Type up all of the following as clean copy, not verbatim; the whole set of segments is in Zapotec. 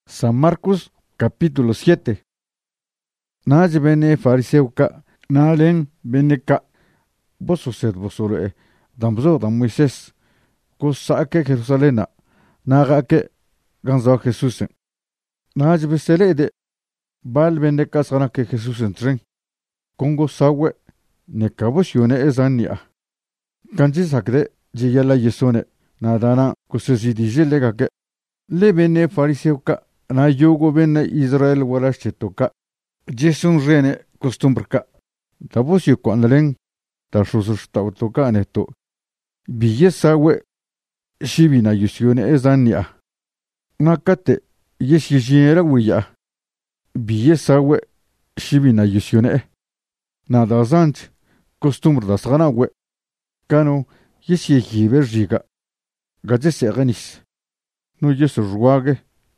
San Marcos capítulo 7. Naje bene fariseuka, nalen beneka, bososed bosore, damzo dam Moisés, kosake Jerusalena, nagake ganzo Jesús. Naje beselede, bal beneka sanake Jesús entren, kongo sawe, nekabosione ezania. Kanji sakde, jiyala yesone, nadana kusizidijele le bene fariseuka, na yogo bene Israel warashetoka, jesun rene costumbrka, tabosio kwandalen, tashusushtaotoka neto, biyesawe, shibina yusione ezania. Nakate, yeshijera wiya, biyesawe, shibina yusione, nada zanch, costumbre das ganawe, cano, yeshigiver jiga, gajese ganis, no yesu ruage,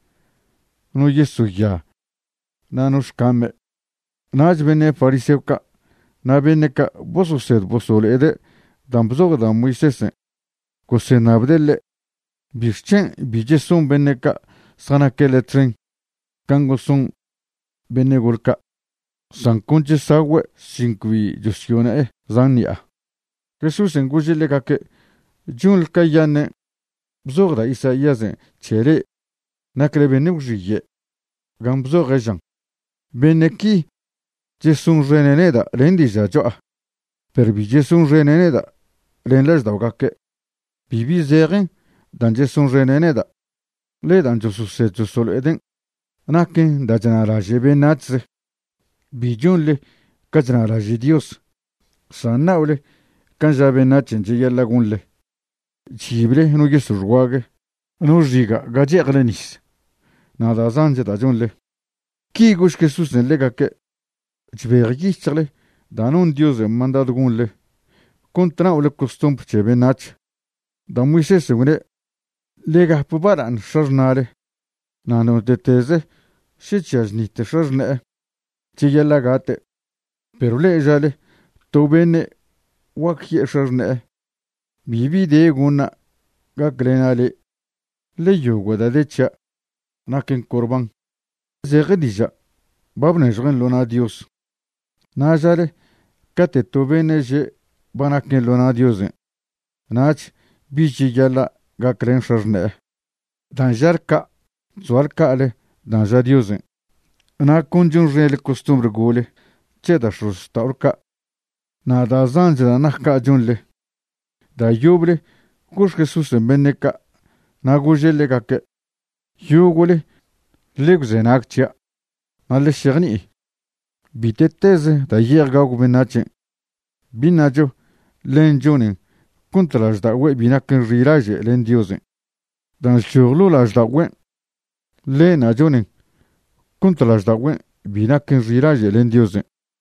no yesu ya, nanush kame, naj bene fariseuka, na beneka bososed bosolede, dambzog da Moisés, kosenabdele, birchen bijesun beneka, sanakele tren, kangosun benegulka, sankunche sawe, sinkwi yusione zania. Jesús engujele kake, junlka yane, bzogda Isaías chere, nakle benugriye, gambzo rejan. Beneki, jesun reneneda, rendija joa. Perbi jesun reneneda, renlej daugake. Bibi zegen, dan jesun reneneda. Le dan josuse josol eden. Nakin da janaraje benatse. Bijunle, kajanaraje Dios. Sanaule, kanja benatchen jiyalagunle. Chibre no yesurwage. No riga, gaje glenis. Nada zanje da junle. Ki gush Jesús en lega que chvergi chale danon Dios mandado gunle contra o le costumbre chebe nach da Moisés segune lega pubaran shornare nano de teze shichas ni te shorne chiyela gate pero le jale to bene wakhi shorne bibi de guna gagrenale le yogo da decha naken korban Zegedija, babne jren lona Dios. Najare, kate tobene je banaken lona Dios. Nach, bichi yala gakren sherne. Danjarka, zualka ale, danja Dios. Na kunjun rele costumbre gole, cheda shus taurka. Na da zanjela nahka junle. Da yubre, kush Jesús en beneka, na gujele gake. Yugole, Legzenaktia, alle cherni. Biteteze da yergago benache. Binajo, lenjonen, contraj da we binaken rirage lendioze. Dans surlulaj da we. Le najonen, contraj da we binaken rirage lendioze.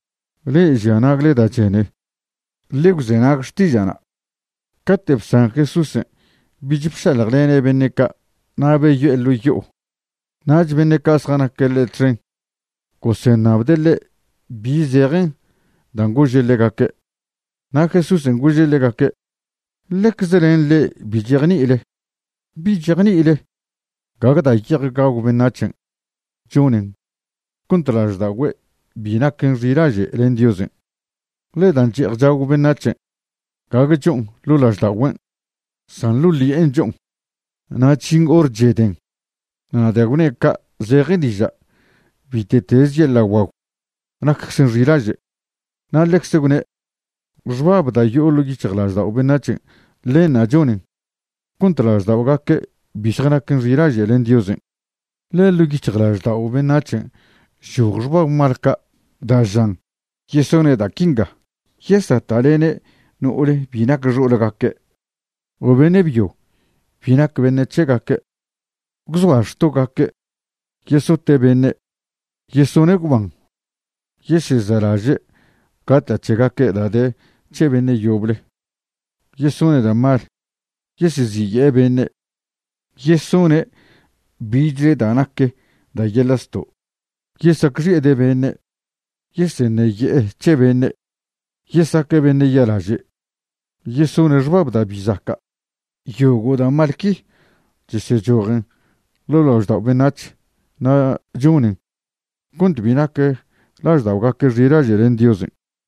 Le janagle da chene. Legzenak stijana. Katep San Jesús, bijipsalaglene beneka, nabe yo elu yo. Naj beneka sana kelle tren. Kosenabdele bizeren dangujele gake. Na Jesús engujele gake. Lekzeren le bijerni ile. Bijerni ile. Gagada yirgagu benachen. Jonen. Kuntraj da we binaken riraje lendiozen. Le dan jirjagu benachen. Gagajong lulaj da wen. San luli enjong. Na ching or jeden. Na dagune ka zegedija vitetezje la wau na ksen riraje na leksegune jwab da yologi chglaj da obenache le na jonin kontraj da ogake bishgana ken riraje lendiozen le logi chglaj da obenache jurba marka da jan yesone da kinga yesa talene no ole binak rolagake obenebio binak benechegake Gzwash gake, yeso te bene, yesone guban, yesi zaraje, gata chegake dade, che bene yoble, yesone da mar, yesi ziye bene, yesone bidre danake, da yelasto, yesakri de bene, yesene ye che bene, yesake bene yaraje, yesone jwab da bizaka, yogo da malki, jese joren, Loloj da benach, na junin kunt binake las dauga que rira jeren Diosin.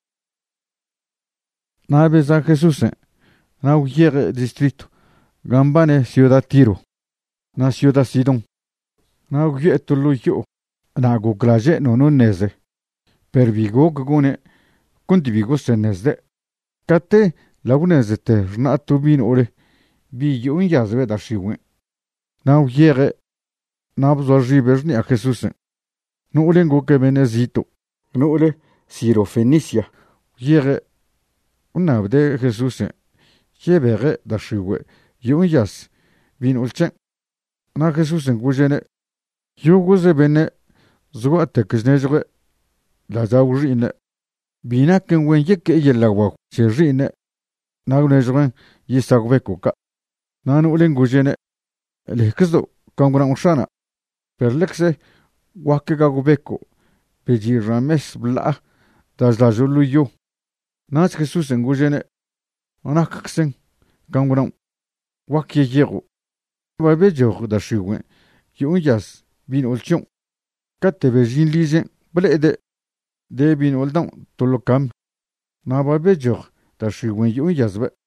Na beza Jesusen na uyere distrito gambane ciudad Tiro na ciudad Sidon na uye tuluyo na guklaje no neze per vigo gune kunt vigo senezde kate lagunezete na tubin ore bi yun yazve da shiwen na uyere na bzorjiber ni a Jesusen no ulengo que benezito no ule Siro Fenicia uyere una de Jesusen yebere da shiwe yun yaz bin ulchen na Jesusen gujene yuguze bene zuwa tekznejre la zawrine binaken wen yeke yelawa cherine na unejren yisagvekuka na no ulen gujene lekzo kangran ushana perlekse wakega gubeko beji rames bla da juluyo na Jesusen gujene onaksen kangran wakye yego babejo da shiwen yunyas bin ulchon katte bejin lijen blede de bin uldan tulokam na babejo da shiwen yunyas be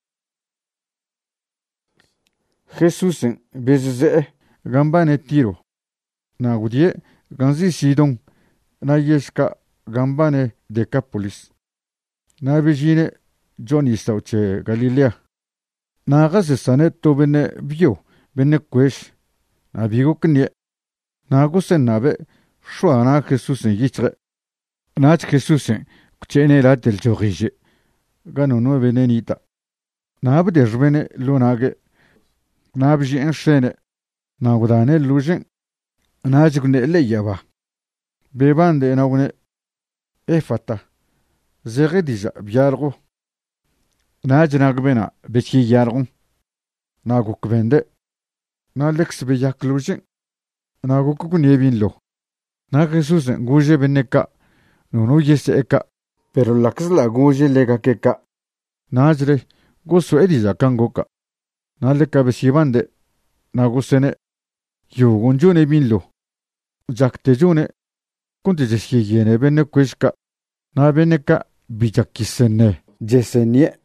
Jesusen bezeze gambane Tiro na gudie ganzi Sidon na yeshka gambane Decapolis na bejine Johnny sauche Galilea na gase sanet to bene bio bene kwesh na bigo knie na gusen nabe shwa na Jesusen yichre na Jesusen kuchene la del jorije gano no benenita na bde jbene lunage na bji enshene na gudane lujen na jigne leyaba bebande na gune efata zere dija biargo na jnagbena bechi yargon na gukbende na lex be yaklujen na gukune binlo na Jesusen guje beneka no yese eka pero laxla guje lega keka na jre goso edija kangoka na leka besibande na gusene yugunjune binlo jakte june kunti jeshi yene bene kweshka na beneka bijakisene jesenie